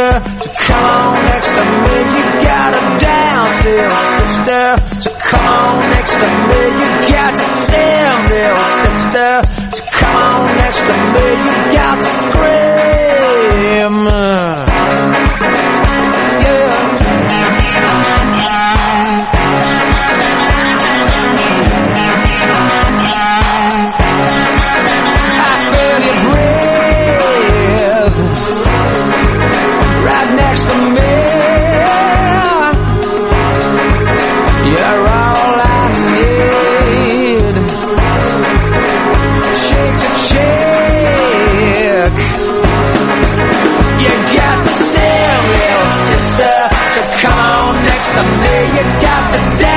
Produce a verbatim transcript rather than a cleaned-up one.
sister. So come on next to me, you gotta dance, little sister. So come on next to me, you got to sing, little sister. So come on next to me, you got to scream. Yeah. I feel you breathe right next to me. You're all I need. Shake to shake. You got to sing, little sister. So come on next to me. You got to dance.